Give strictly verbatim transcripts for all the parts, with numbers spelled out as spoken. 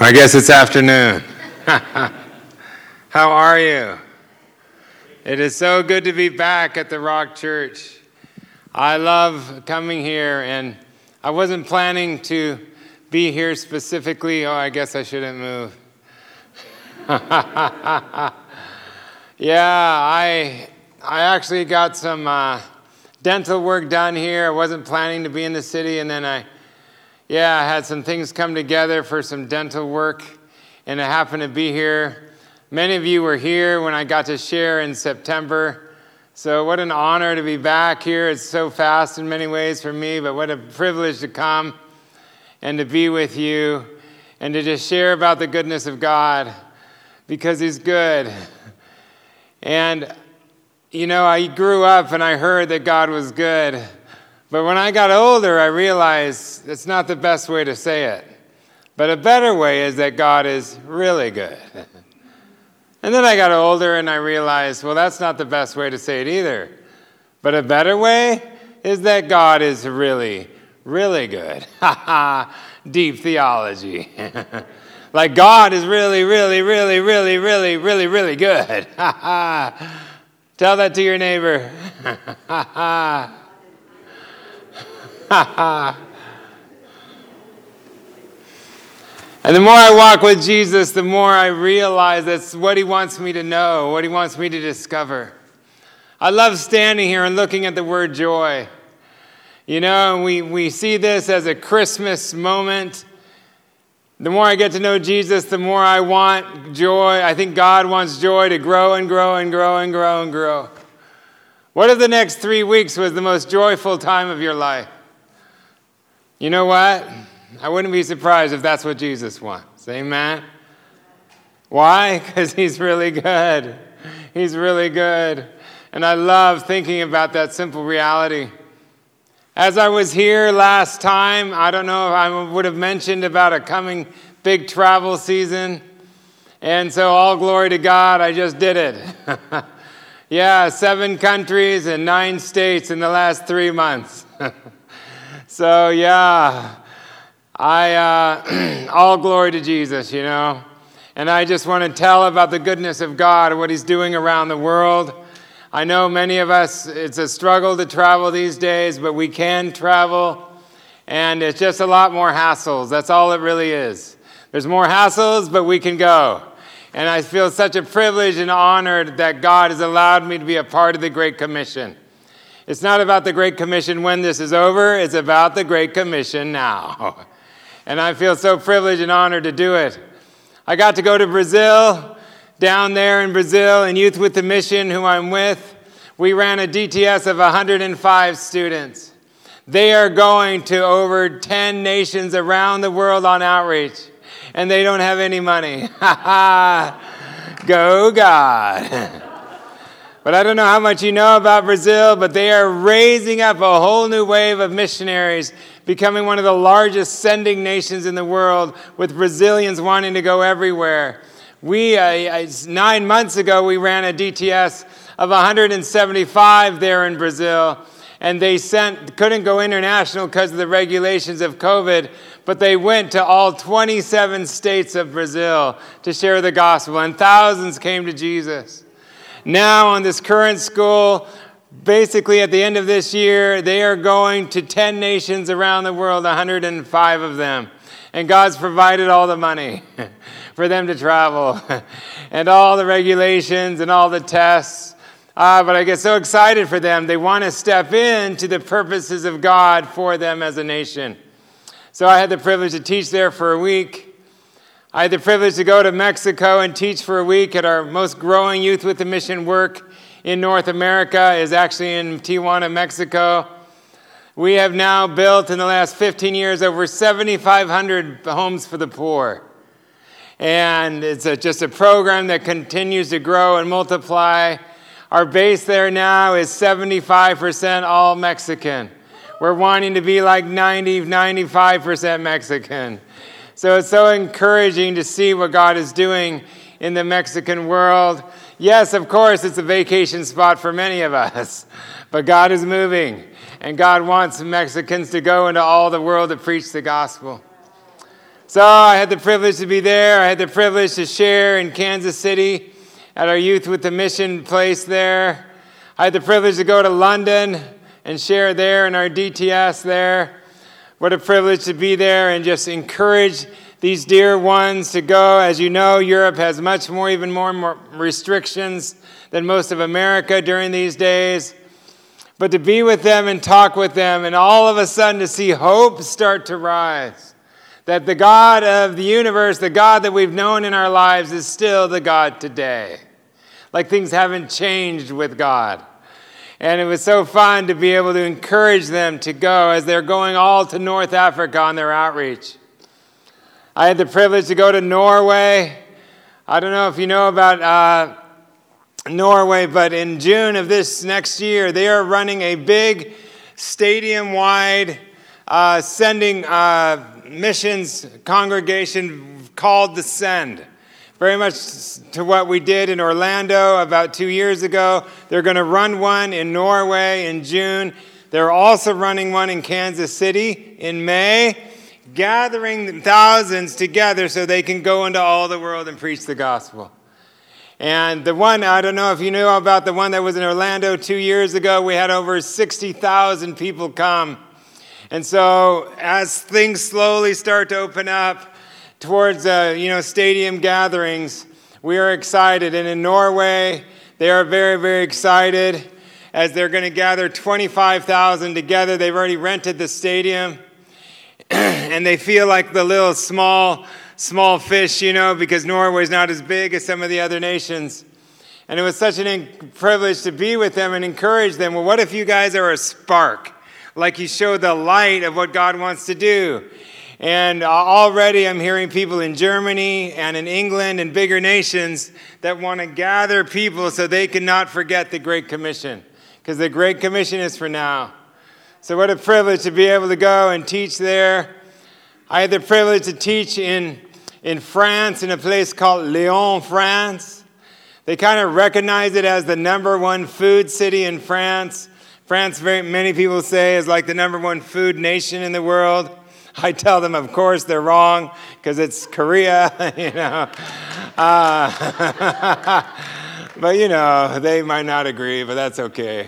I guess it's afternoon. How are you? It is so good to be back at the Rock Church. I love coming here, and I wasn't planning to be here specifically. Oh, I guess I shouldn't move. Yeah, I I actually got some uh, dental work done here. I wasn't planning to be in the city, and then I, yeah, I had some things come together for some dental work, and I happened to be here. Many of you were here when I got to share in September, so what an honor to be back here. It's so fast in many ways for me, but what a privilege to come and to be with you and to just share about the goodness of God, because He's good. And, you know, I grew up and I heard that God was good, but when I got older, I realized that's not the best way to say it. But a better way is that God is really good. And then I got older and I realized, well, that's not the best way to say it either. But a better way is that God is really, really good. Deep theology. Like God is really, really, really, really, really, really, really good. Tell that to your neighbor. And the more I walk with Jesus, the more I realize that's what He wants me to know, what He wants me to discover. I love standing here and looking at the word joy. You know, we, we see this as a Christmas moment. The more I get to know Jesus, the more I want joy. I think God wants joy to grow and grow and grow and grow and grow. What if the next three weeks was the most joyful time of your life? You know what? I wouldn't be surprised if that's what Jesus wants. Amen? Why? Because He's really good. He's really good. And I love thinking about that simple reality. As I was here last time, I don't know if I would have mentioned about a coming big travel season. And so all glory to God, I just did it. Yeah, seven countries and nine states in the last three months. So yeah, I uh, all glory to Jesus, you know. And I just want to tell about the goodness of God, what He's doing around the world. I know many of us, it's a struggle to travel these days, but we can travel, and it's just a lot more hassles. That's all it really is. There's more hassles, but we can go. And I feel such a privilege and honored that God has allowed me to be a part of the Great Commission. It's not about the Great Commission when this is over. It's about the Great Commission now. And I feel so privileged and honored to do it. I got to go to Brazil. Down there in Brazil, in Youth with the Mission, who I'm with, we ran a D T S of one hundred five students. They are going to over ten nations around the world on outreach, and they don't have any money. Go God. But I don't know how much you know about Brazil, but they are raising up a whole new wave of missionaries, becoming one of the largest sending nations in the world, with Brazilians wanting to go everywhere. We, uh, nine months ago, we ran a D T S of one hundred seventy-five there in Brazil, and they sent couldn't go international because of the regulations of COVID, but they went to all twenty-seven states of Brazil to share the gospel, and thousands came to Jesus. Now, on this current school, basically at the end of this year, they are going to ten nations around the world, one hundred five of them, and God's provided all the money for them to travel, and all the regulations and all the tests. Uh, but I get so excited for them. They want to step into the purposes of God for them as a nation. So I had the privilege to teach there for a week. I had the privilege to go to Mexico and teach for a week at our most growing Youth with the Mission work in North America, is actually in Tijuana, Mexico. We have now built in the last fifteen years over seventy-five hundred homes for the poor. And it's a, just a program that continues to grow and multiply. Our base there now is seventy-five percent all Mexican. We're wanting to be like ninety, ninety-five percent Mexican. So it's so encouraging to see what God is doing in the Mexican world. Yes, of course, it's a vacation spot for many of us, but God is moving, and God wants Mexicans to go into all the world to preach the gospel. So I had the privilege to be there. I had the privilege to share in Kansas City at our Youth with the Mission place there. I had the privilege to go to London and share there in our D T S there. What a privilege to be there and just encourage these dear ones to go. As you know, Europe has much more, even more, more restrictions than most of America during these days. But to be with them and talk with them, and all of a sudden to see hope start to rise. That the God of the universe, the God that we've known in our lives, is still the God today. Like things haven't changed with God. And it was so fun to be able to encourage them to go as they're going all to North Africa on their outreach. I had the privilege to go to Norway. I don't know if you know about uh, Norway, but in June of this next year, they are running a big stadium-wide uh, sending uh, missions congregation called The Send. Very much to what we did in Orlando about two years ago. They're going to run one in Norway in June. They're also running one in Kansas City in May, gathering thousands together so they can go into all the world and preach the gospel. And the one, I don't know if you knew about the one that was in Orlando two years ago, we had over sixty thousand people come. And so as things slowly start to open up, towards uh, you know stadium gatherings, we are excited. And in Norway, they are very, very excited as they're going to gather twenty-five thousand together. They've already rented the stadium, and they feel like the little small, small fish, you know, because Norway's not as big as some of the other nations. And it was such an in- privilege to be with them and encourage them. Well, what if you guys are a spark? Like you show the light of what God wants to do. And already I'm hearing people in Germany and in England and bigger nations that want to gather people so they cannot forget the Great Commission. Because the Great Commission is for now. So what a privilege to be able to go and teach there. I had the privilege to teach in, in France in a place called Lyon, France. They kind of recognize it as the number one food city in France. France, very many people say, is like the number one food nation in the world. I tell them, of course, they're wrong because it's Korea, you know. Uh, but, you know, they might not agree, but that's okay.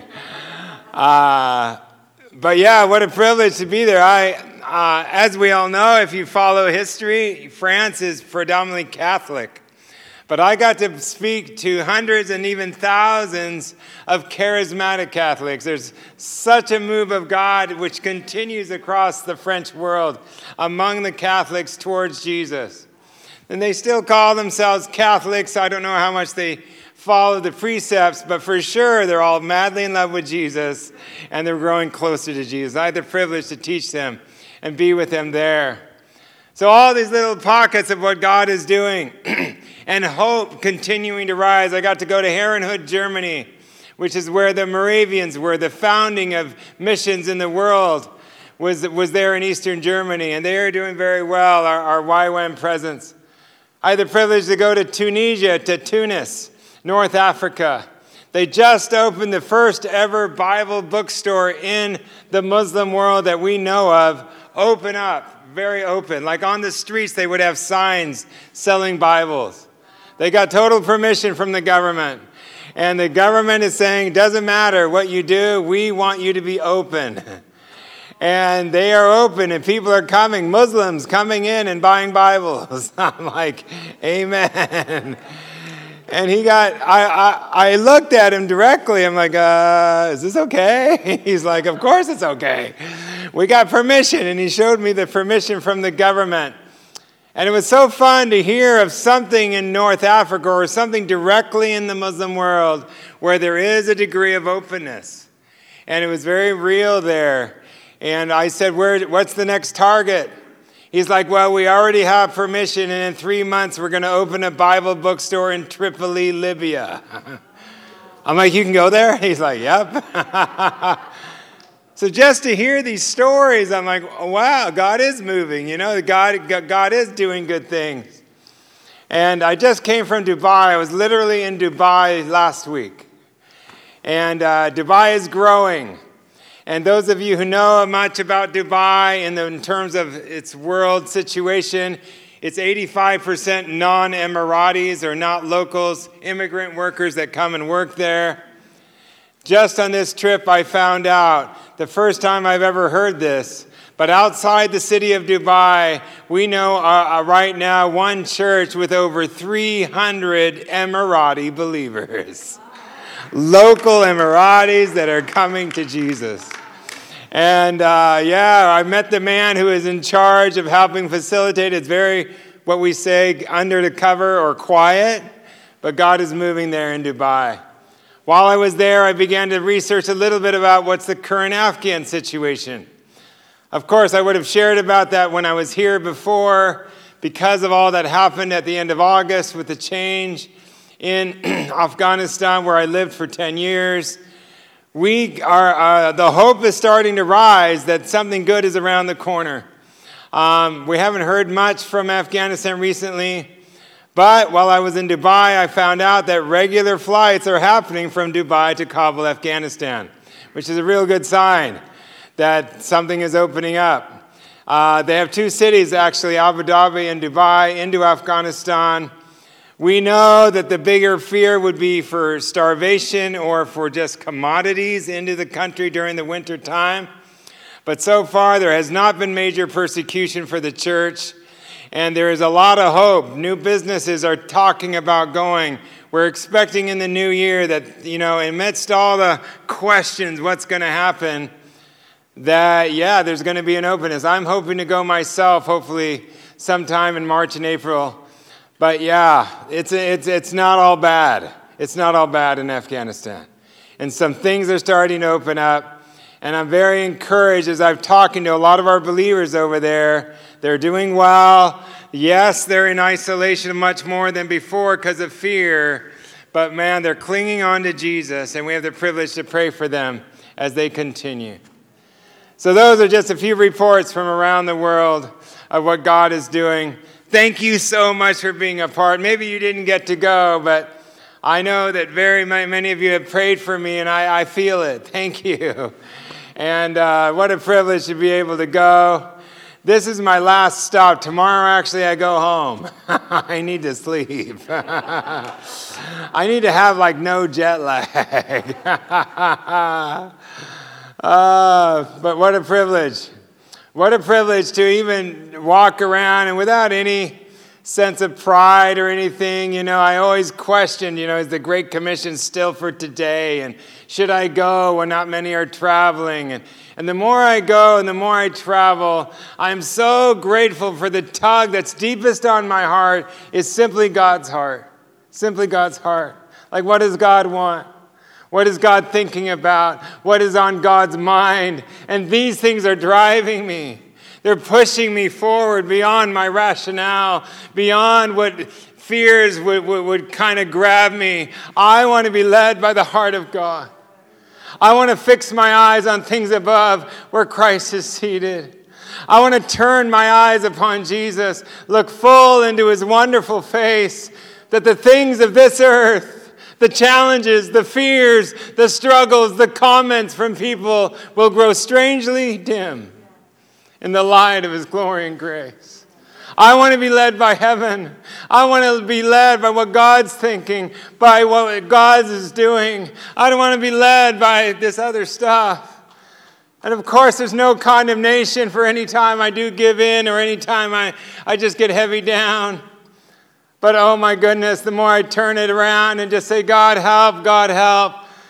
Uh, but, yeah, what a privilege to be there. I, uh, as we all know, if you follow history, France is predominantly Catholic. But I got to speak to hundreds and even thousands of charismatic Catholics. There's such a move of God which continues across the French world among the Catholics towards Jesus. And they still call themselves Catholics. I don't know how much they follow the precepts, but for sure they're all madly in love with Jesus and they're growing closer to Jesus. I had the privilege to teach them and be with them there. So all these little pockets of what God is doing and hope continuing to rise. I got to go to Herrenhut, Germany, which is where the Moravians were. The founding of missions in the world was, was there in Eastern Germany, and they are doing very well, our, our Y WAM presence. I had the privilege to go to Tunisia, to Tunis, North Africa. They just opened the first ever Bible bookstore in the Muslim world that we know of. Open up. Very open. Like on the streets, they would have signs selling Bibles. They got total permission from the government. And the government is saying, doesn't matter what you do, we want you to be open. And they are open, and people are coming, Muslims coming in and buying Bibles. I'm like, amen. And he got, I, I, I looked at him directly. I'm like, uh, is this okay? He's like, of course it's okay. We got permission. And he showed me the permission from the government. And it was so fun to hear of something in North Africa or something directly in the Muslim world where there is a degree of openness. And it was very real there. And I said, "Where? What's the next target?" He's like, well, we already have permission, and in three months we're going to open a Bible bookstore in Tripoli, Libya. I'm like, you can go there? He's like, yep. So just to hear these stories, I'm like, wow, God is moving. You know, God, God is doing good things. And I just came from Dubai. I was literally in Dubai last week. And uh, Dubai is growing. And those of you who know much about Dubai in, the, in terms of its world situation, it's eighty-five percent non-Emiratis or not locals, immigrant workers that come and work there. Just on this trip, I found out, the first time I've ever heard this, but outside the city of Dubai, we know uh, uh, right now one church with over three hundred Emirati believers. Local Emiratis that are coming to Jesus. And uh, yeah, I met the man who is in charge of helping facilitate. It's very, what we say, under the cover or quiet, but God is moving there in Dubai. While I was there, I began to research a little bit about what's the current Afghan situation. Of course, I would have shared about that when I was here before because of all that happened at the end of August with the change in Afghanistan where I lived for ten years. We are, uh, the hope is starting to rise that something good is around the corner. Um, we haven't heard much from Afghanistan recently, but while I was in Dubai, I found out that regular flights are happening from Dubai to Kabul, Afghanistan, which is a real good sign that something is opening up. Uh, they have two cities, actually, Abu Dhabi and Dubai, into Afghanistan. We know that the bigger fear would be for starvation or for just commodities into the country during the winter time. But so far, there has not been major persecution for the church, and there is a lot of hope. New businesses are talking about going. We're expecting in the new year that, you know, amidst all the questions, what's going to happen, that, yeah, there's going to be an openness. I'm hoping to go myself, hopefully sometime in March and April. But yeah, it's it's it's not all bad. It's not all bad in Afghanistan. And some things are starting to open up. And I'm very encouraged as I'm talking to a lot of our believers over there. They're doing well. Yes, they're in isolation much more than before because of fear. But man, they're clinging on to Jesus. And we have the privilege to pray for them as they continue. So those are just a few reports from around the world of what God is doing. Thank you so much for being a part. Maybe you didn't get to go, but I know that very many of you have prayed for me, and I, I feel it. Thank you. And uh, what a privilege to be able to go. This is my last stop. Tomorrow, actually, I go home. I need to sleep. I need to have, like, no jet lag. uh, but what a privilege. What a privilege to even walk around and without any sense of pride or anything. You know, I always questioned, you know, is the Great Commission still for today? And should I go when not many are traveling? And, and the more I go and the more I travel, I'm so grateful for the tug that's deepest on my heart is simply God's heart. Simply God's heart. Like, what does God want? What is God thinking about? What is on God's mind? And these things are driving me. They're pushing me forward beyond my rationale, beyond what fears would, would, would kind of grab me. I want to be led by the heart of God. I want to fix my eyes on things above where Christ is seated. I want to turn my eyes upon Jesus, look full into his wonderful face, that the things of this earth, the challenges, the fears, the struggles, the comments from people will grow strangely dim in the light of his glory and grace. I want to be led by heaven. I want to be led by what God's thinking, by what God is doing. I don't want to be led by this other stuff. And of course, there's no condemnation for any time I do give in or any time I, I just get heavy down. But oh my goodness, the more I turn it around and just say, God help, God help.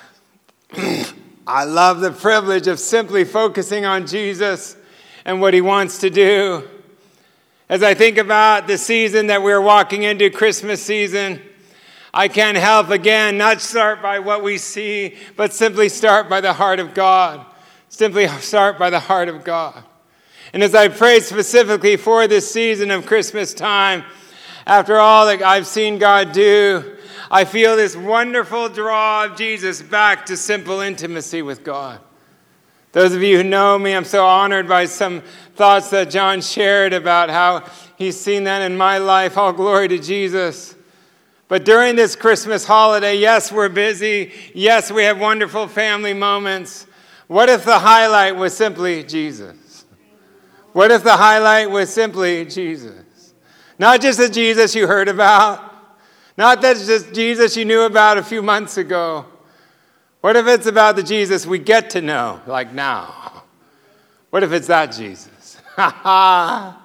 I love the privilege of simply focusing on Jesus and what he wants to do. As I think about the season that we're walking into, Christmas season, I can't help, again, not start by what we see, but simply start by the heart of God. Simply start by the heart of God. And as I pray specifically for this season of Christmas time, after all that I've seen God do, I feel this wonderful draw of Jesus back to simple intimacy with God. Those of you who know me, I'm so honored by some thoughts that John shared about how he's seen that in my life. All glory to Jesus. But during this Christmas holiday, yes, we're busy. Yes, we have wonderful family moments. What if the highlight was simply Jesus? What if the highlight was simply Jesus? Not just the Jesus you heard about. Not that just Jesus you knew about a few months ago. What if it's about the Jesus we get to know, like now? What if it's that Jesus? oh,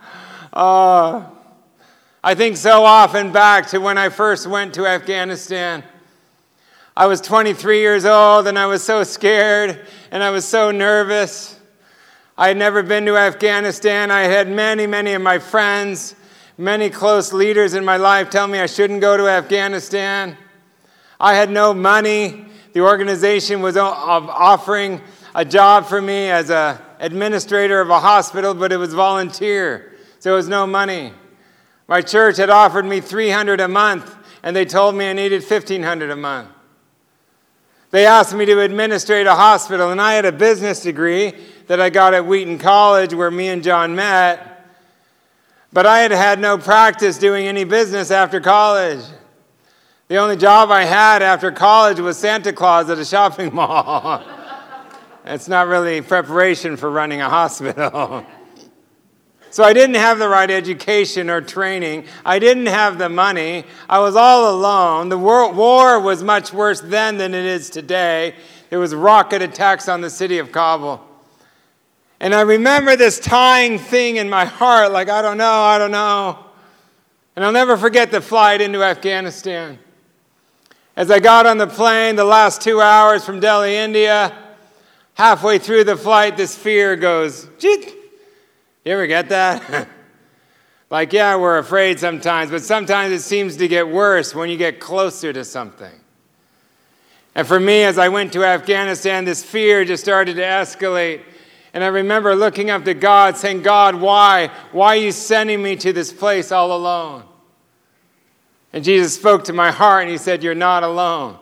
I think so often back to when I first went to Afghanistan. I was twenty-three years old, and I was so scared, and I was so nervous. I had never been to Afghanistan. I had many, many of my friends, many close leaders in my life tell me I shouldn't go to Afghanistan. I had no money. The organization was offering a job for me as an administrator of a hospital, but it was volunteer, so it was no money. My church had offered me three hundred dollars a month, and they told me I needed fifteen hundred dollars a month. They asked me to administrate a hospital, and I had a business degree that I got at Wheaton College where me and John met. But I had had no practice doing any business after college. The only job I had after college was Santa Claus at a shopping mall. It's not really preparation for running a hospital. So I didn't have the right education or training. I didn't have the money. I was all alone. The war, war was much worse then than it is today. There was rocket attacks on the city of Kabul. And I remember this tying thing in my heart, like, I don't know, I don't know. And I'll never forget the flight into Afghanistan. As I got on the plane, the last two hours from Delhi, India, halfway through the flight, this fear goes, Jit. You ever get that? Like, yeah, we're afraid sometimes, but sometimes it seems to get worse when you get closer to something. And for me, as I went to Afghanistan, this fear just started to escalate. And I remember looking up to God, saying, God, why? Why are you sending me to this place all alone? And Jesus spoke to my heart, and he said, you're not alone.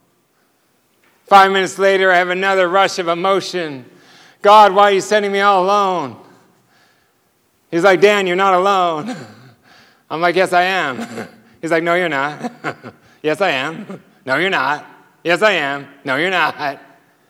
Five minutes later, I have another rush of emotion. God, why are you sending me all alone? He's like, Dan, you're not alone. I'm like, yes, I am. He's like, no, you're not. Yes, I am. No, you're not. Yes, I am. No, you're not.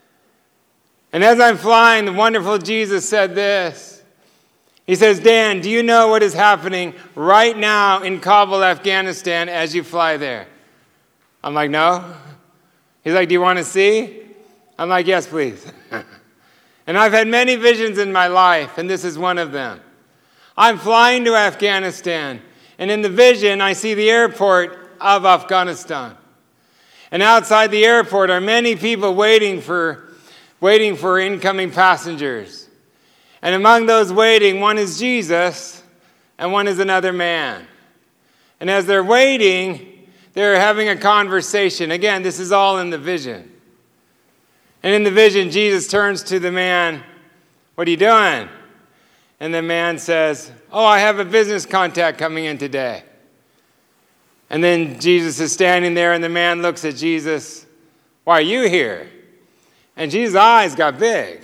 And as I'm flying, the wonderful Jesus said this. He says, Dan, do you know what is happening right now in Kabul, Afghanistan, as you fly there? I'm like, no. He's like, do you want to see? I'm like, yes, please. And I've had many visions in my life, and this is one of them. I'm flying to Afghanistan, and in the vision, I see the airport of Afghanistan. And outside the airport are many people waiting for, waiting for incoming passengers. And among those waiting, one is Jesus, and one is another man. And as they're waiting, they're having a conversation. Again, this is all in the vision. And in the vision, Jesus turns to the man, what are you doing? And the man says, oh, I have a business contact coming in today. And then Jesus is standing there, and the man looks at Jesus. Why are you here? And Jesus' eyes got big.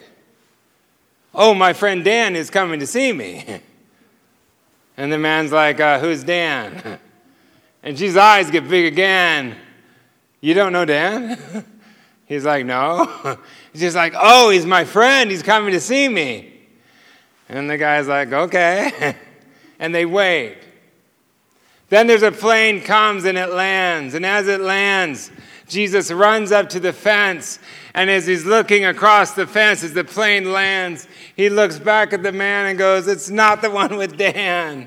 Oh, my friend Dan is coming to see me. And the man's like, uh, who's Dan? And Jesus' eyes get big again. You don't know Dan? He's like, no. He's just like, oh, he's my friend. He's coming to see me. And the guy's like, okay. And they wait. Then there's a plane comes and it lands. And as it lands, Jesus runs up to the fence. And as he's looking across the fence, as the plane lands, he looks back at the man and goes, it's not the one with Dan.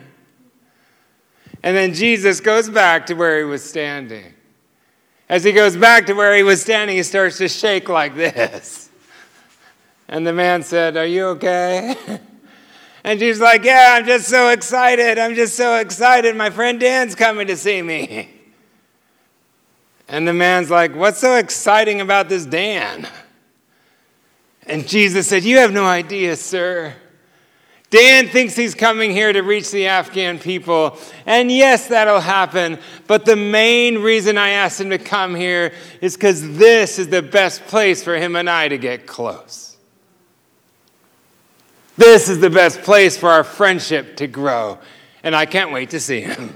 And then Jesus goes back to where he was standing. As he goes back to where he was standing, he starts to shake like this. And the man said, are you okay? And she's like, yeah, I'm just so excited. I'm just so excited. My friend Dan's coming to see me. And the man's like, what's so exciting about this Dan? And Jesus said, you have no idea, sir. Dan thinks he's coming here to reach the Afghan people. And yes, that'll happen. But the main reason I asked him to come here is because this is the best place for him and I to get close. This is the best place for our friendship to grow. And I can't wait to see him.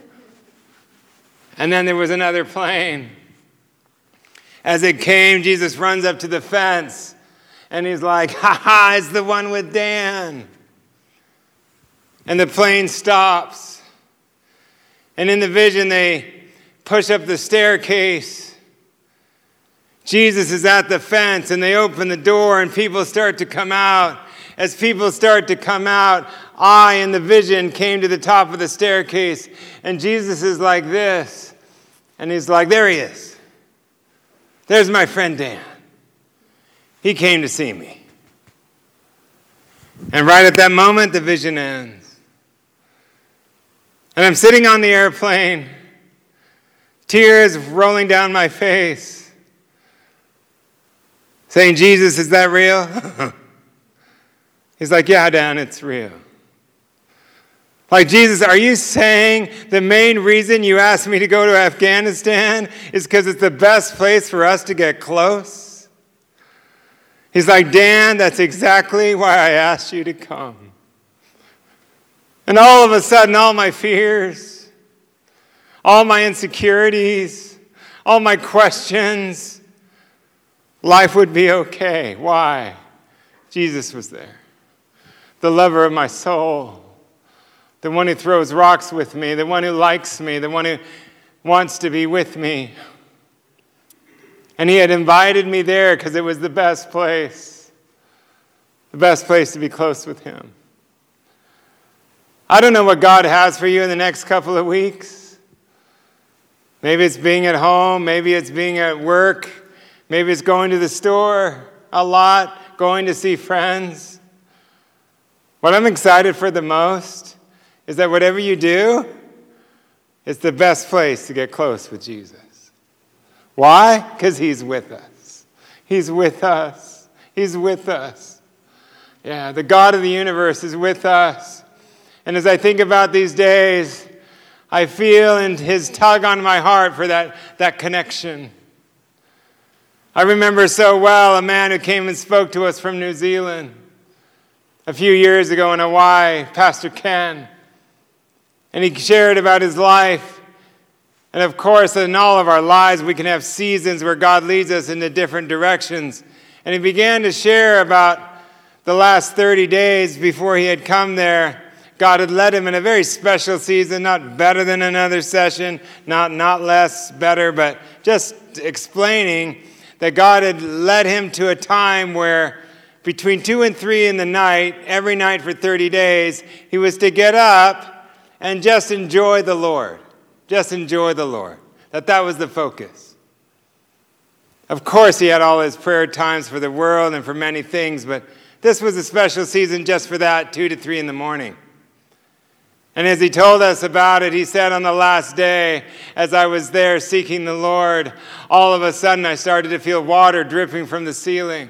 And then there was another plane. As it came, Jesus runs up to the fence. And he's like, ha ha, it's the one with Dan. And the plane stops. And in the vision, they push up the staircase. Jesus is at the fence, and they open the door, and people start to come out. As people start to come out, I, in the vision, came to the top of the staircase, and Jesus is like this. And he's like, there he is. There's my friend Dan. He came to see me. And right at that moment, the vision ends. And I'm sitting on the airplane, tears rolling down my face, saying, Jesus, is that real? He's like, yeah, Dan, it's real. Like, Jesus, are you saying the main reason you asked me to go to Afghanistan is because it's the best place for us to get close? He's like, Dan, that's exactly why I asked you to come. And all of a sudden, all my fears, all my insecurities, all my questions, life would be okay. Why? Jesus was there. The lover of my soul. The one who throws rocks with me. The one who likes me. The one who wants to be with me. And he had invited me there because it was the best place. The best place to be close with him. I don't know what God has for you in the next couple of weeks. Maybe it's being at home. Maybe it's being at work. Maybe it's going to the store a lot. Going to see friends. What I'm excited for the most is that whatever you do, it's the best place to get close with Jesus. Why? Because he's with us. He's with us. He's with us. Yeah, the God of the universe is with us. And as I think about these days, I feel in his tug on my heart for that, that connection. I remember so well a man who came and spoke to us from New Zealand a few years ago in Hawaii, Pastor Ken. And he shared about his life. And of course, in all of our lives, we can have seasons where God leads us into different directions. And he began to share about the last thirty days before he had come there. God had led him in a very special season, not better than another session, not, not less better, but just explaining that God had led him to a time where between two and three in the night, every night for thirty days, he was to get up and just enjoy the Lord. Just enjoy the Lord. That that was the focus. Of course, he had all his prayer times for the world and for many things, but this was a special season just for that, two to three in the morning. And as he told us about it, he said on the last day, as I was there seeking the Lord, all of a sudden I started to feel water dripping from the ceiling.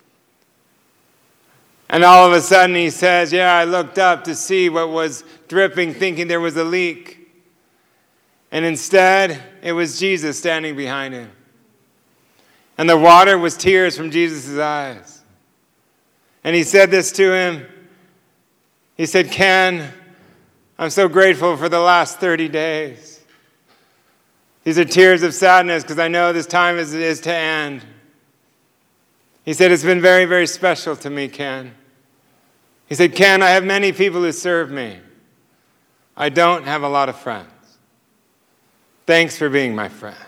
And all of a sudden he says, yeah, I looked up to see what was dripping, thinking there was a leak. And instead, it was Jesus standing behind him. And the water was tears from Jesus' eyes. And he said this to him. He said, Ken, I'm so grateful for the last thirty days. These are tears of sadness because I know this time is, is to end. He said, it's been very, very special to me, Ken. He said, Ken, I have many people who serve me. I don't have a lot of friends. Thanks for being my friend.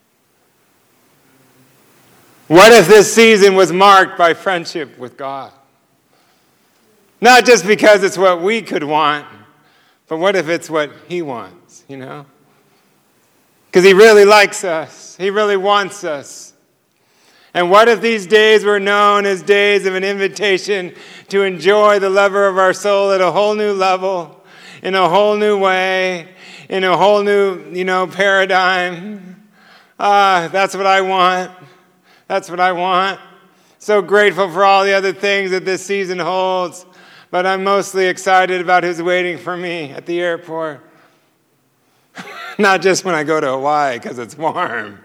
What if this season was marked by friendship with God? Not just because it's what we could want, but what if it's what he wants, you know? Because he really likes us. He really wants us. And what if these days were known as days of an invitation to enjoy the lover of our soul at a whole new level, in a whole new way, in a whole new, you know, paradigm? Ah, that's what I want. That's what I want. So grateful for all the other things that this season holds. But I'm mostly excited about who's waiting for me at the airport. Not just when I go to Hawaii because it's warm.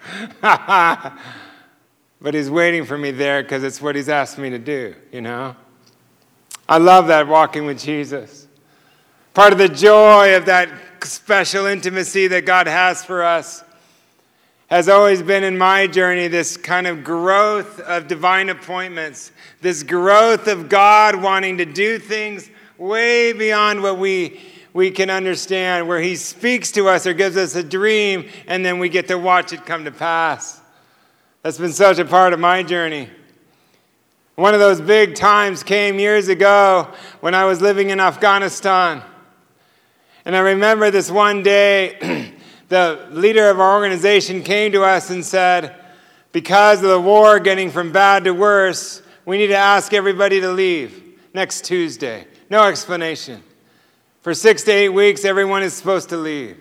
But he's waiting for me there because it's what he's asked me to do, you know? I love that, walking with Jesus. Part of the joy of that special intimacy that God has for us has always been in my journey this kind of growth of divine appointments, this growth of God wanting to do things way beyond what we, we can understand, where he speaks to us or gives us a dream, and then we get to watch it come to pass. That's been such a part of my journey. One of those big times came years ago when I was living in Afghanistan. And I remember this one day, the leader of our organization came to us and said, because of the war getting from bad to worse, we need to ask everybody to leave next Tuesday. No explanation. For six to eight weeks, everyone is supposed to leave.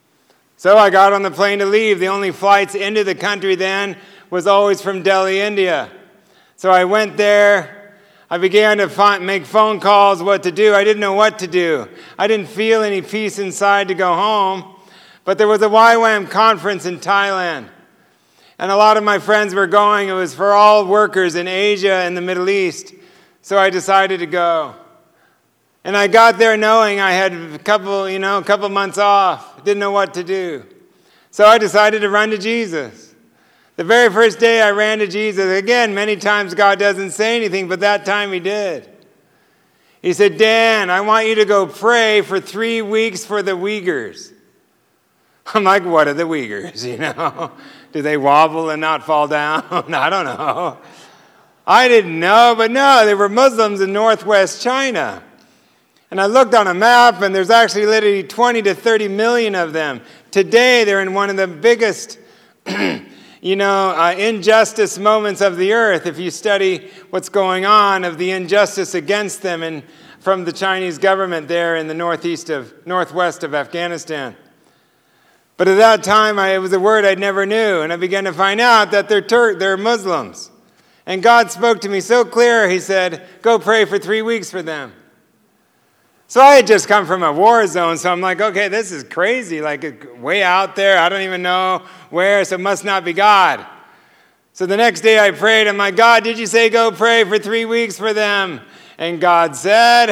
So I got on the plane to leave. The only flights into the country then was always from Delhi, India. So I went there. I began to find, make phone calls, what to do. I didn't know what to do. I didn't feel any peace inside to go home. But there was a Y WAM conference in Thailand. And a lot of my friends were going. It was for all workers in Asia and the Middle East. So I decided to go. And I got there knowing I had a couple, you know, a couple months off. Didn't know what to do. So I decided to run to Jesus. The very first day I ran to Jesus, again, many times God doesn't say anything, but that time he did. He said, Dan, I want you to go pray for three weeks for the Uyghurs. I'm like, what are the Uyghurs, you know? Do they wobble and not fall down? I don't know. I didn't know, but no, they were Muslims in northwest China. And I looked on a map, and there's actually literally twenty to thirty million of them. Today, they're in one of the biggest, you know, uh, injustice moments of the earth. If you study what's going on of the injustice against them and from the Chinese government there in the northeast of, northwest of Afghanistan. But at that time, I, it was a word I never knew, and I began to find out that they're Turk, they're Muslims. And God spoke to me so clear, he said, go pray for three weeks for them. So I had just come from a war zone, so I'm like, okay, this is crazy, like way out there. I don't even know where, so it must not be God. So the next day I prayed, I'm like, God, did you say go pray for three weeks for them? And God said,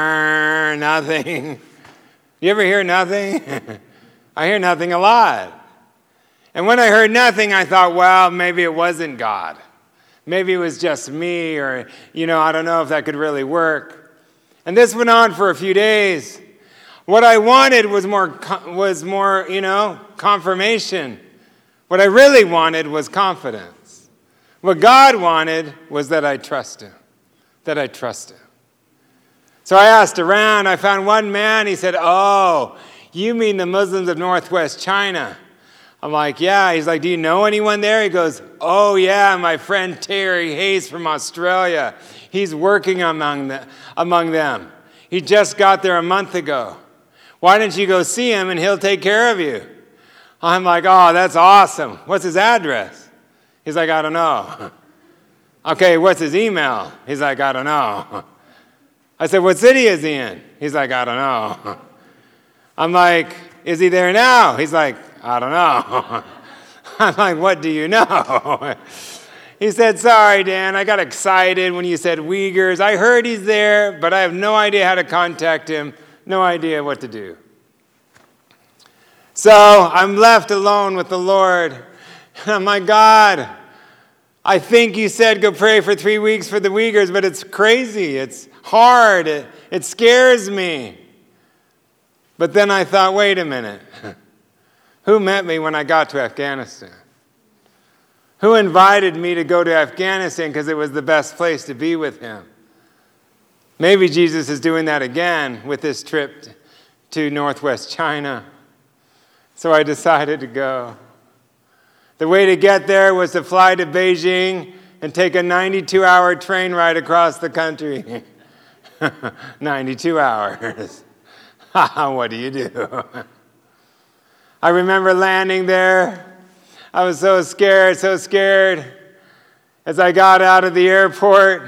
nothing. You ever hear nothing? I hear nothing a lot. And when I heard nothing, I thought, well, maybe it wasn't God. Maybe it was just me, or, you know, I don't know if that could really work. And this went on for a few days. What I wanted was more, was more, you know, confirmation. What I really wanted was confidence. What God wanted was that I trust him, that I trust him. So I asked around. I found one man. He said, oh, you mean the Muslims of northwest China? I'm like, yeah. He's like, do you know anyone there? He goes, oh, yeah, my friend Terry Hayes from Australia. He's working among, the, among them. He just got there a month ago. Why don't you go see him and he'll take care of you? I'm like, oh, that's awesome. What's his address? He's like, I don't know. Okay, what's his email? He's like, I don't know. I said, what city is he in? He's like, I don't know. I'm like, is he there now? He's like, I don't know. I'm like, what do you know? He said, sorry, Dan, I got excited when you said Uyghurs. I heard he's there, but I have no idea how to contact him, no idea what to do. So I'm left alone with the Lord. And I'm like, God, I think you said go pray for three weeks for the Uyghurs, but it's crazy. It's hard. It, it scares me. But then I thought, wait a minute. Who met me when I got to Afghanistan? Who invited me to go to Afghanistan because it was the best place to be with him? Maybe Jesus is doing that again with this trip to northwest China. So I decided to go. The way to get there was to fly to Beijing and take a ninety-two hour train ride across the country. ninety-two hours. What do you do? I remember landing there. I was so scared, so scared. As I got out of the airport,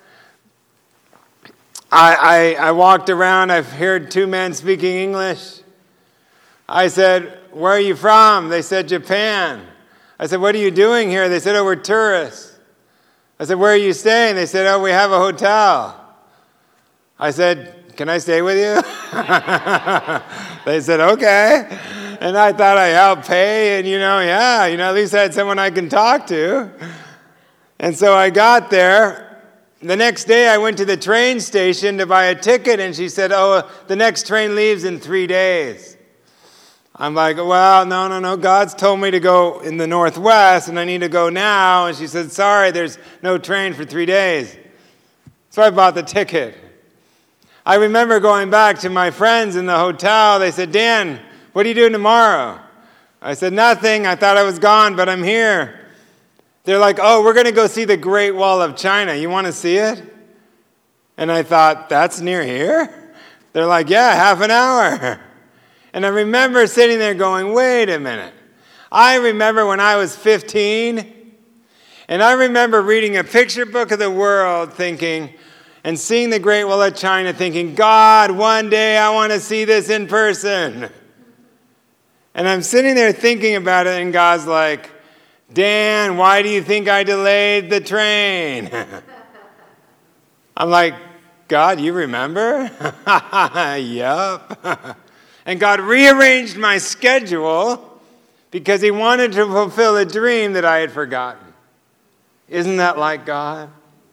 I, I, I walked around. I heard two men speaking English. I said, where are you from? They said, Japan. I said, what are you doing here? They said, oh, we're tourists. I said, where are you staying? They said, oh, we have a hotel. I said, can I stay with you? They said, okay. And I thought I helped pay, and, you know, yeah, you know, at least I had someone I can talk to. And so I got there. The next day I went to the train station to buy a ticket, and she said, oh, the next train leaves in three days. I'm like, well, no, no, no. God's told me to go in the northwest, and I need to go now. And she said, sorry, there's no train for three days. So I bought the ticket. I remember going back to my friends in the hotel. They said, Dan, what are you doing tomorrow? I said, nothing. I thought I was gone, but I'm here. They're like, oh, we're going to go see the Great Wall of China. You want to see it? And I thought, that's near here? They're like, yeah, half an hour. And I remember sitting there going, wait a minute. I remember when I was fifteen, and I remember reading a picture book of the world thinking, and seeing the Great Wall of China thinking, God, one day I want to see this in person. And I'm sitting there thinking about it, and God's like, Dan, why do you think I delayed the train? I'm like, God, you remember? Yup. And God rearranged my schedule because he wanted to fulfill a dream that I had forgotten. Isn't that like God?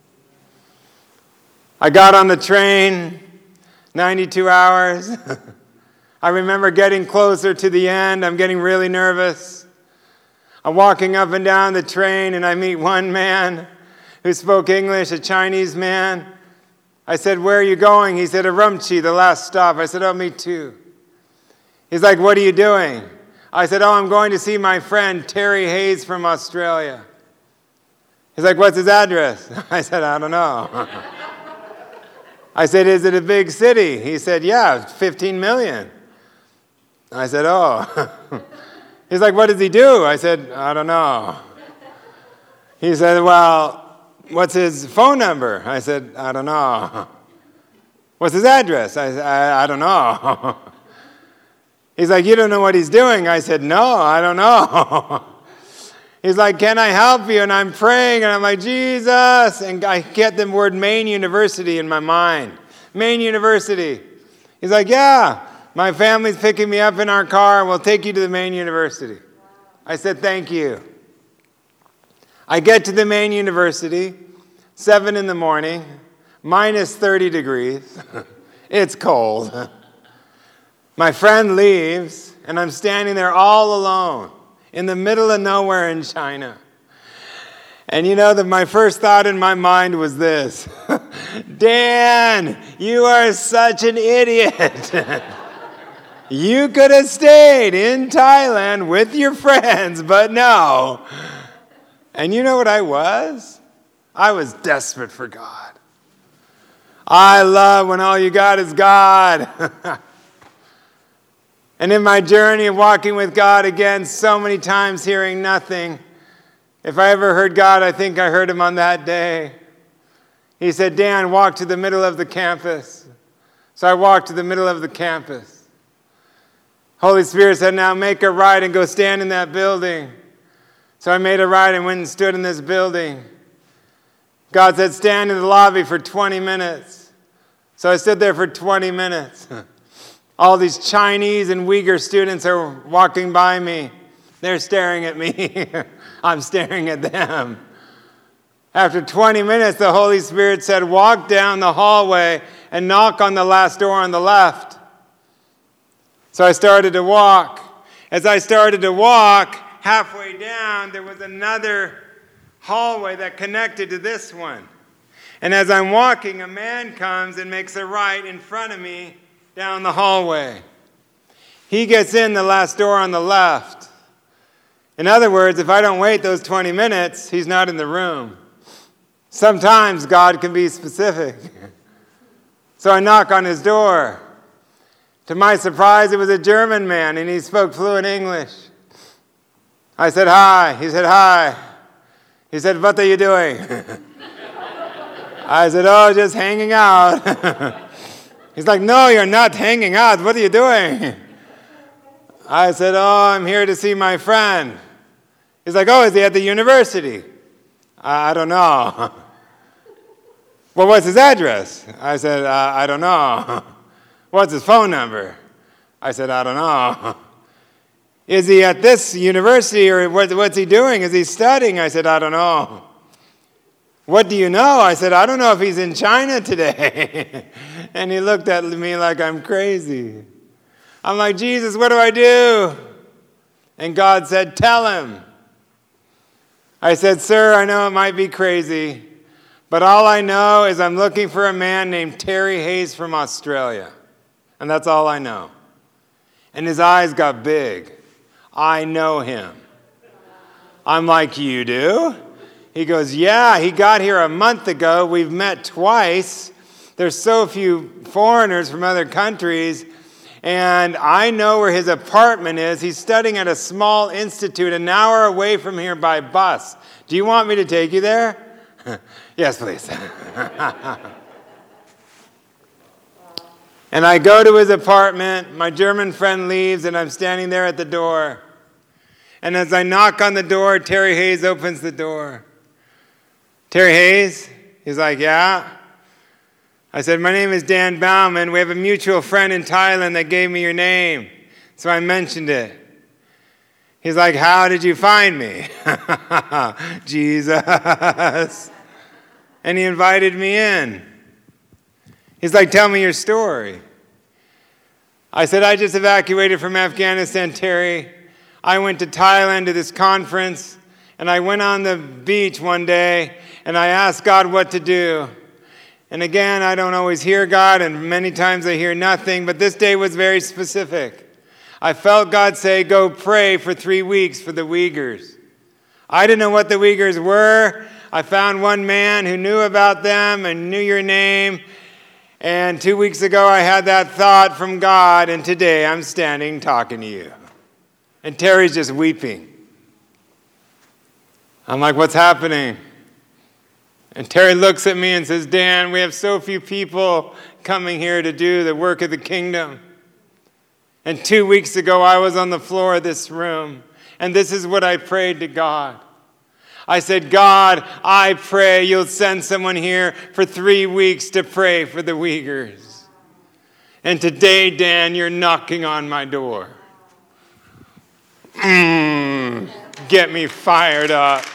I got on the train, ninety-two hours. I remember getting closer to the end. I'm getting really nervous. I'm walking up and down the train, and I meet one man who spoke English, a Chinese man. I said, where are you going? He said, Urumqi, the last stop. I said, oh, me too. He's like, what are you doing? I said, oh, I'm going to see my friend Terry Hayes from Australia. He's like, what's his address? I said, I don't know. I said, is it a big city? He said, yeah, fifteen million. I said, oh. He's like, what does he do? I said, I don't know. He said, well, what's his phone number? I said, I don't know. What's his address? I said, I, I don't know. He's like, you don't know what he's doing? I said, no, I don't know. He's like, can I help you? And I'm praying, and I'm like, Jesus. And I get the word Maine University in my mind. Maine University. He's like, yeah, my family's picking me up in our car, and we'll take you to the Maine University. I said, thank you. I get to the Maine University, seven in the morning, minus thirty degrees. It's cold. My friend leaves, and I'm standing there all alone in the middle of nowhere in China. And you know that my first thought in my mind was this, Dan, you are such an idiot. You could have stayed in Thailand with your friends, but no. And you know what I was? I was desperate for God. I love when all you got is God. And in my journey of walking with God again, so many times hearing nothing. If I ever heard God, I think I heard him on that day. He said, Dan, walk to the middle of the campus. So I walked to the middle of the campus. Holy Spirit said, now make a right and go stand in that building. So I made a right and went and stood in this building. God said, stand in the lobby for twenty minutes. So I stood there for twenty minutes. All these Chinese and Uyghur students are walking by me. They're staring at me. I'm staring at them. After twenty minutes, the Holy Spirit said, walk down the hallway and knock on the last door on the left. So I started to walk. As I started to walk, halfway down, there was another hallway that connected to this one. And as I'm walking, a man comes and makes a right in front of me down the hallway. He gets in the last door on the left. In other words, if I don't wait those twenty minutes, he's not in the room. Sometimes God can be specific. So I knock on his door. To my surprise, it was a German man, and he spoke fluent English. I said, hi. He said, hi. He said, what are you doing? I said, oh, just hanging out. He's like, no, you're not hanging out. What are you doing? I said, oh, I'm here to see my friend. He's like, oh, is he at the university? I, I don't know. Well, what's his address? I said, uh, I don't know. What's his phone number? I said, I don't know. Is he at this university or what, what's he doing? Is he studying? I said, I don't know. What do you know? I said, I don't know if he's in China today. And he looked at me like I'm crazy. I'm like, Jesus, what do I do? And God said, tell him. I said, sir, I know it might be crazy, but all I know is I'm looking for a man named Terry Hayes from Australia. And that's all I know. And his eyes got big. I know him. I'm like, you do? He goes, yeah, he got here a month ago. We've met twice. There's so few foreigners from other countries. And I know where his apartment is. He's studying at a small institute an hour away from here by bus. Do you want me to take you there? Yes, please. And I go to his apartment. My German friend leaves, and I'm standing there at the door. And as I knock on the door, Terry Hayes opens the door. Terry Hayes? He's like, yeah. I said, my name is Dan Bauman. We have a mutual friend in Thailand that gave me your name. So I mentioned it. He's like, how did you find me? Jesus. And he invited me in. He's like, tell me your story. I said, I just evacuated from Afghanistan, Terry. I went to Thailand to this conference, and I went on the beach one day, and I asked God what to do. And again, I don't always hear God, and many times I hear nothing, but this day was very specific. I felt God say, go pray for three weeks for the Uyghurs. I didn't know what the Uyghurs were. I found one man who knew about them and knew your name. And two weeks ago, I had that thought from God, and today I'm standing talking to you. And Terry's just weeping. I'm like, what's happening? And Terry looks at me and says, Dan, we have so few people coming here to do the work of the kingdom. And two weeks ago, I was on the floor of this room, and this is what I prayed to God. I said, God, I pray you'll send someone here for three weeks to pray for the Uyghurs. And today, Dan, you're knocking on my door. Mm, get me fired up.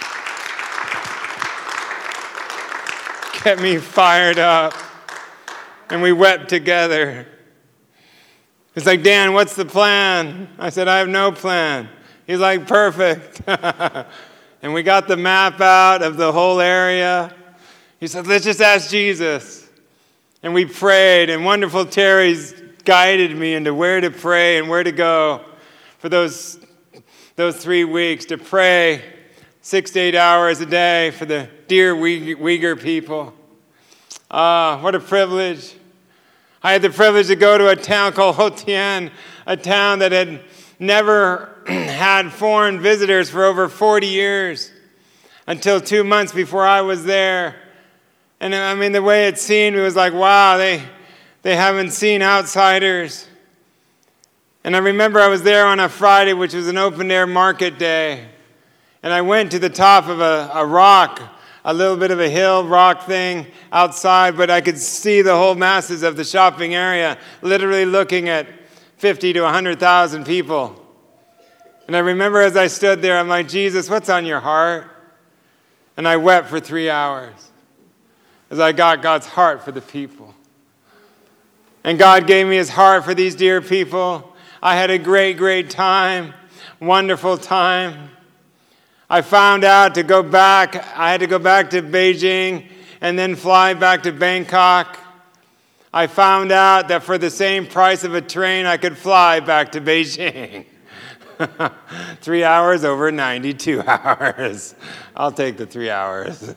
Get me fired up. And we wept together. He's like, Dan, what's the plan? I said, I have no plan. He's like, perfect. And we got the map out of the whole area. He said, let's just ask Jesus. And we prayed, and wonderful Terry's guided me into where to pray and where to go for those, those three weeks, to pray six to eight hours a day for the dear Uyghur people. Ah, what a privilege. I had the privilege to go to a town called Ho Tien, a town that had never had foreign visitors for over forty years, until two months before I was there. And I mean, the way it seemed, it was like, wow, they, they haven't seen outsiders. And I remember I was there on a Friday, which was an open-air market day. And I went to the top of a, a rock, a little bit of a hill rock thing outside, but I could see the whole masses of the shopping area, literally looking at fifty to one hundred thousand people. And I remember as I stood there, I'm like, Jesus, what's on your heart? And I wept for three hours as I got God's heart for the people. And God gave me his heart for these dear people. I had a great, great time, wonderful time. I found out to go back, I had to go back to Beijing and then fly back to Bangkok. I found out that for the same price of a train, I could fly back to Beijing. Three hours over ninety-two hours. I'll take the three hours.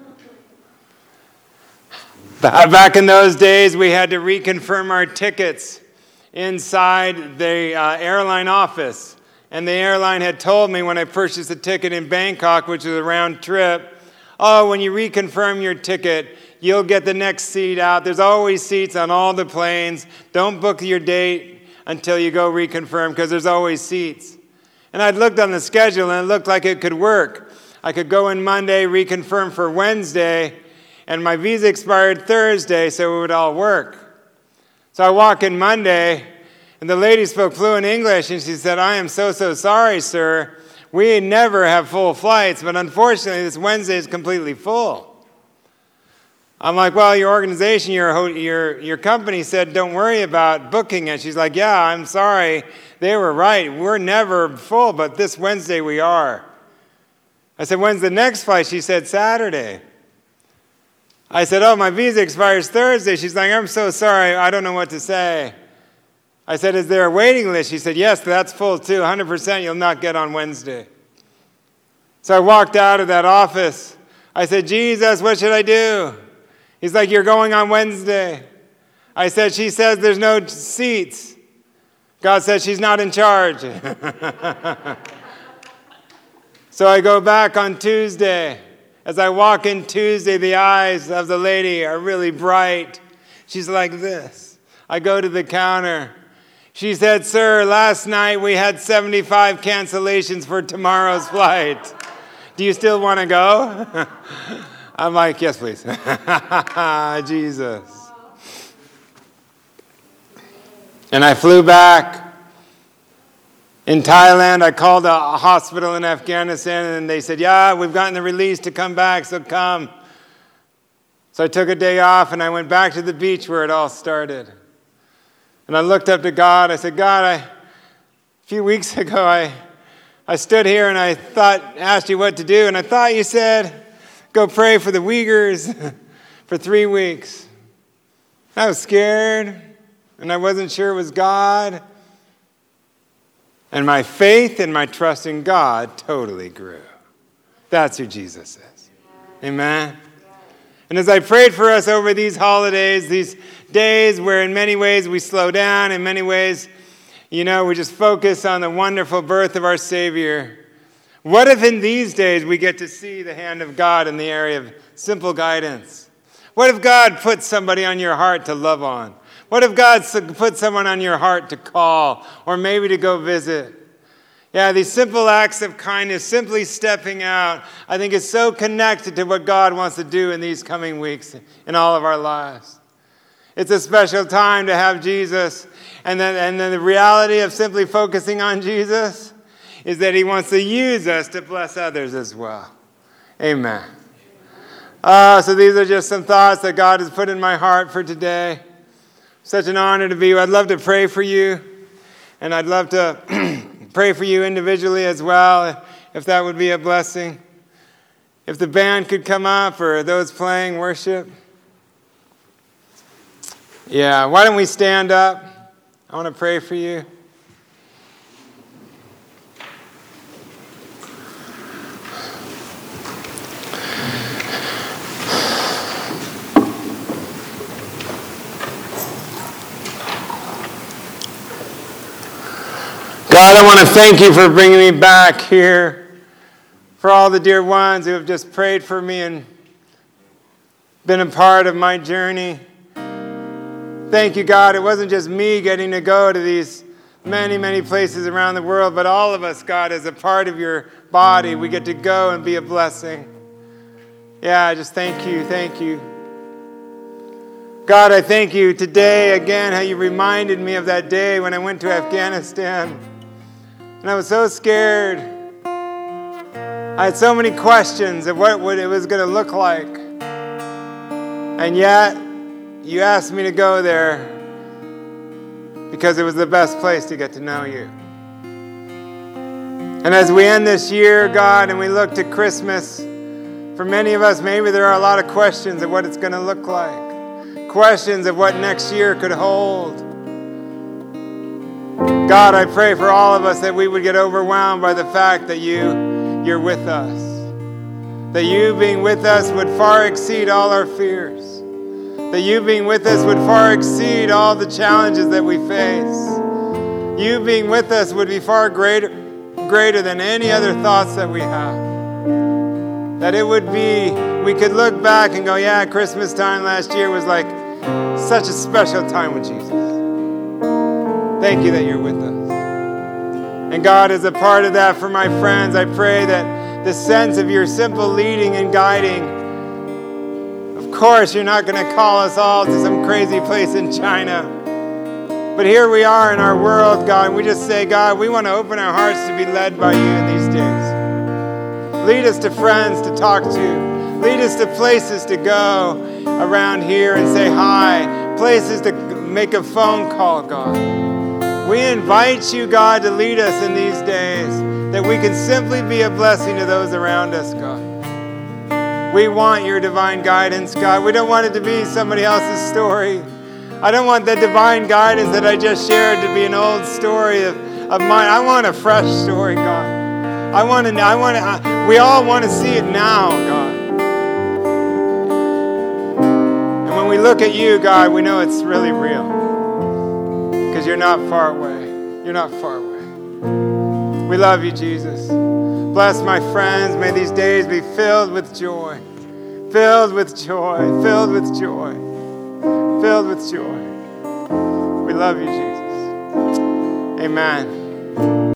Back in those days, we had to reconfirm our tickets inside the uh, airline office. And the airline had told me when I purchased a ticket in Bangkok, which was a round trip, oh, when you reconfirm your ticket, you'll get the next seat out. There's always seats on all the planes. Don't book your date until you go reconfirm, because there's always seats. And I'd looked on the schedule, and it looked like it could work. I could go in Monday, reconfirm for Wednesday, and my visa expired Thursday, so it would all work. So I walk in Monday, and And the lady spoke fluent English, and she said, I am so, so sorry, sir. We never have full flights, but unfortunately, this Wednesday is completely full. I'm like, well, your organization, your, your, your company said, don't worry about booking it. She's like, yeah, I'm sorry. They were right. We're never full, but this Wednesday we are. I said, when's the next flight? She said, Saturday. I said, oh, my visa expires Thursday. She's like, I'm so sorry. I don't know what to say. I said, is there a waiting list? She said, yes, that's full too. one hundred percent you'll not get on Wednesday. So I walked out of that office. I said, Jesus, what should I do? He's like, you're going on Wednesday. I said, she says there's no seats. God said she's not in charge. So I go back on Tuesday. As I walk in Tuesday, the eyes of the lady are really bright. She's like this. I go to the counter. She said, sir, last night we had seventy-five cancellations for tomorrow's flight. Do you still want to go? I'm like, yes, please. Jesus. And I flew back. In Thailand, I called a hospital in Afghanistan, and they said, yeah, we've gotten the release to come back, so come. So I took a day off, and I went back to the beach where it all started. And I looked up to God. I said, God, I, a few weeks ago, I, I stood here, and I thought, asked you what to do, and I thought you said, go pray for the Uyghurs for three weeks. I was scared, and I wasn't sure it was God. And my faith and my trust in God totally grew. That's who Jesus is. Amen? And as I prayed for us over these holidays, these days where in many ways we slow down, in many ways, you know, we just focus on the wonderful birth of our Savior. What if in these days we get to see the hand of God in the area of simple guidance? What if God put somebody on your heart to love on? What if God put someone on your heart to call or maybe to go visit? Yeah, these simple acts of kindness, simply stepping out, I think is so connected to what God wants to do in these coming weeks in all of our lives. It's a special time to have Jesus. And then, and then the reality of simply focusing on Jesus is that he wants to use us to bless others as well. Amen. Uh, so these are just some thoughts that God has put in my heart for today. Such an honor to be you. I'd love to pray for you. And I'd love to pray for you individually as well, if that would be a blessing. If the band could come up or those playing worship. Yeah, why don't we stand up? I want to pray for you. God, I want to thank you for bringing me back here, for all the dear ones who have just prayed for me and been a part of my journey. Thank you, God. It wasn't just me getting to go to these many, many places around the world, but all of us, God, as a part of your body, we get to go and be a blessing. Yeah, just thank you, thank you. God, I thank you today again, how you reminded me of that day when I went to Afghanistan. And I was so scared. I had so many questions of what it was going to look like. And yet, you asked me to go there because it was the best place to get to know you. And as we end this year, God, and we look to Christmas, for many of us, maybe there are a lot of questions of what it's going to look like. Questions of what next year could hold. God, I pray for all of us that we would get overwhelmed by the fact that you, you're with us. That you being with us would far exceed all our fears. That you being with us would far exceed all the challenges that we face. You being with us would be far greater, greater than any other thoughts that we have. That it would be, we could look back and go, yeah, Christmas time last year was like such a special time with Jesus. Thank you that you're with us. And God, as a part of that for my friends, I pray that the sense of your simple leading and guiding, of course, you're not going to call us all to some crazy place in China. But here we are in our world, God, and we just say, God, we want to open our hearts to be led by you in these days. Lead us to friends to talk to. Lead us to places to go around here and say hi. Places to make a phone call, God. We invite you, God, to lead us in these days, that we can simply be a blessing to those around us, God. We want your divine guidance, God. We don't want it to be somebody else's story. I don't want that divine guidance that I just shared to be an old story of, of mine. I want a fresh story, God. I want to, I want to, we all want to see it now, God. And when we look at you, God, we know it's really real. Because you're not far away. You're not far away. We love you, Jesus. Bless my friends. May these days be filled with joy. Filled with joy. Filled with joy. Filled with joy. We love you, Jesus. Amen.